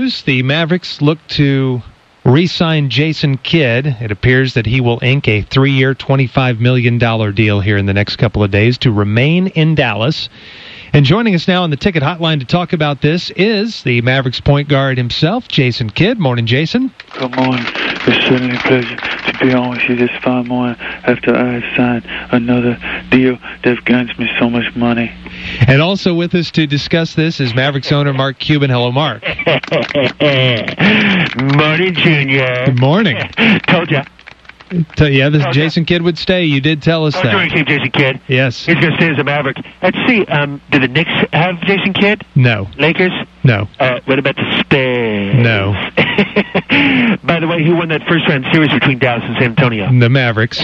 news. The Mavericks look to re-sign Jason Kidd. It appears that he will ink a 3-year, $25 million deal here in the next couple of days to remain in Dallas. And joining us now on the Ticket Hotline to talk about this is the Mavericks point guard himself, Jason Kidd. Morning, Jason. Good morning. It's certainly a pleasure to be on with you this fine morning after I have signed another deal that gains me so much money. And also with us to discuss this is Mavericks owner Mark Cuban. Hello, Mark. Morning, Junior. Good morning. Told ya. Yeah, this Jason Kidd would stay. You did tell us that. Doing keep Jason Kidd. Yes. He's going to stay as a Maverick. Let's see. Do the Knicks have Jason Kidd? No. Lakers? No. What about the Spurs? No. By the way, who won that first round series between Dallas and San Antonio? The Mavericks.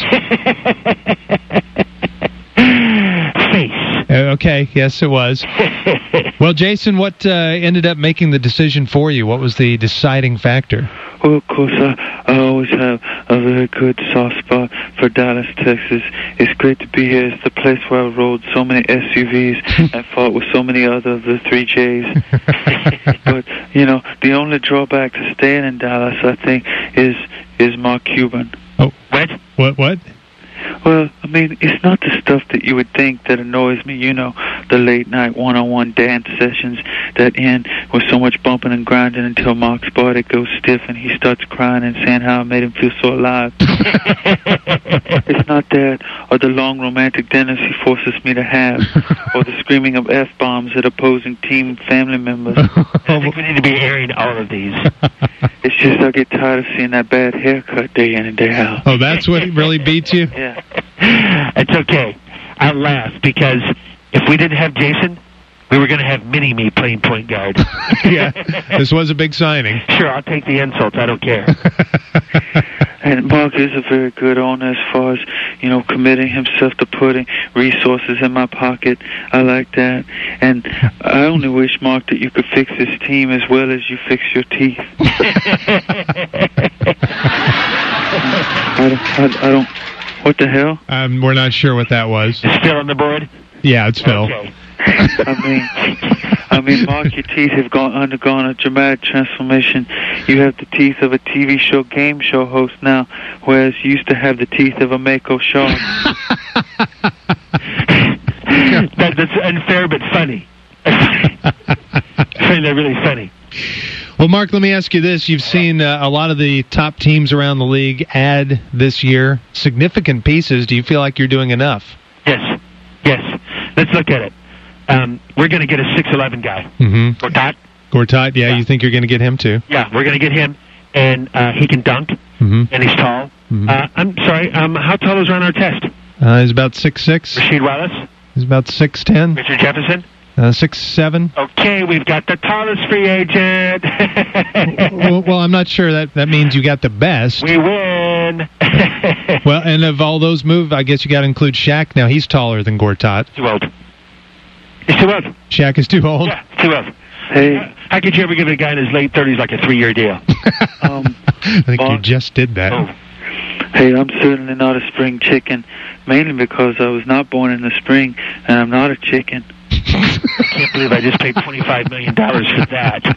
Face. Okay, yes, it was. Well, Jason, what ended up making the decision for you? What was the deciding factor? Well, of course, I always have a very good soft spot for Dallas, Texas. It's great to be here. It's the place where I rode so many SUVs and fought with so many other of the 3 Js. But, you know, the only drawback to staying in Dallas, I think, is Mark Cuban. Oh, what? What? Well, I mean, it's not the stuff that you would think that annoys me, you know, the late-night one-on-one dance sessions that end with so much bumping and grinding until Mark's body goes stiff and he starts crying and saying how I made him feel so alive. It's not that, or the long romantic dinners he forces me to have, or the screaming of F-bombs at opposing team family members. I think we need to be airing all of these. It's just I get tired of seeing that bad haircut day in and day out. Oh, that's what really beats you? Yeah. It's okay. I laugh because if we didn't have Jason, we were going to have Mini-Me playing point guard. Yeah, this was a big signing. Sure, I'll take the insults. I don't care. And Mark is a very good owner as far as, you know, committing himself to putting resources in my pocket. I like that. And I only wish, Mark, that you could fix this team as well as you fix your teeth. I don't. What the hell? We're not sure what that was. It's still on the board? Yeah, it's Phil. Okay. I mean, Mark, your teeth have undergone a dramatic transformation. You have the teeth of a TV show game show host now, whereas you used to have the teeth of a Mako shark. That's unfair but funny. I find that really funny. Well, Mark, let me ask you this. You've seen a lot of the top teams around the league add this year significant pieces. Do you feel like you're doing enough? Yes. Let's look at it. We're going to get a 6'11" guy. Mm-hmm. Gortat, yeah, you think you're going to get him too? Yeah, we're going to get him, and he can dunk, and he's tall. Mm-hmm. I'm sorry, how tall is Ron Artest? He's about 6'6". Rasheed Wallace? He's about 6'10". Richard Jefferson? 6'7". Okay, we've got the tallest free agent. well, I'm not sure that means you got the best. We win. Well, and of all those moves, I guess you got to include Shaq. Now, he's taller than Gortat. Too old. He's too old. Shaq is too old? Yeah, too old. Hey. How could you ever give a guy in his late 30s like a 3-year deal? I think you just did that. Oh. Hey, I'm certainly not a spring chicken, mainly because I was not born in the spring, and I'm not a chicken. I can't believe I just paid $25 million for that.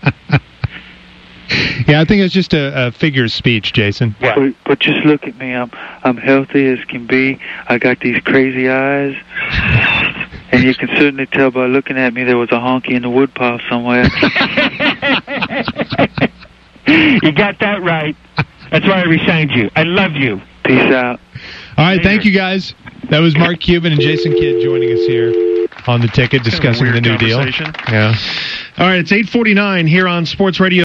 Yeah, I think it's just a figure of speech, Jason. Yeah. But just look at me. I'm healthy as can be. I got these crazy eyes. And you can certainly tell by looking at me there was a honky in the woodpile somewhere. You got that right. That's why I resigned you. I love you. Peace out. All right, thank you, guys. That was Mark Cuban and Jason Kidd joining us here on The Ticket discussing the new deal. Yeah. All right, it's 8:49 here on Sports Radio.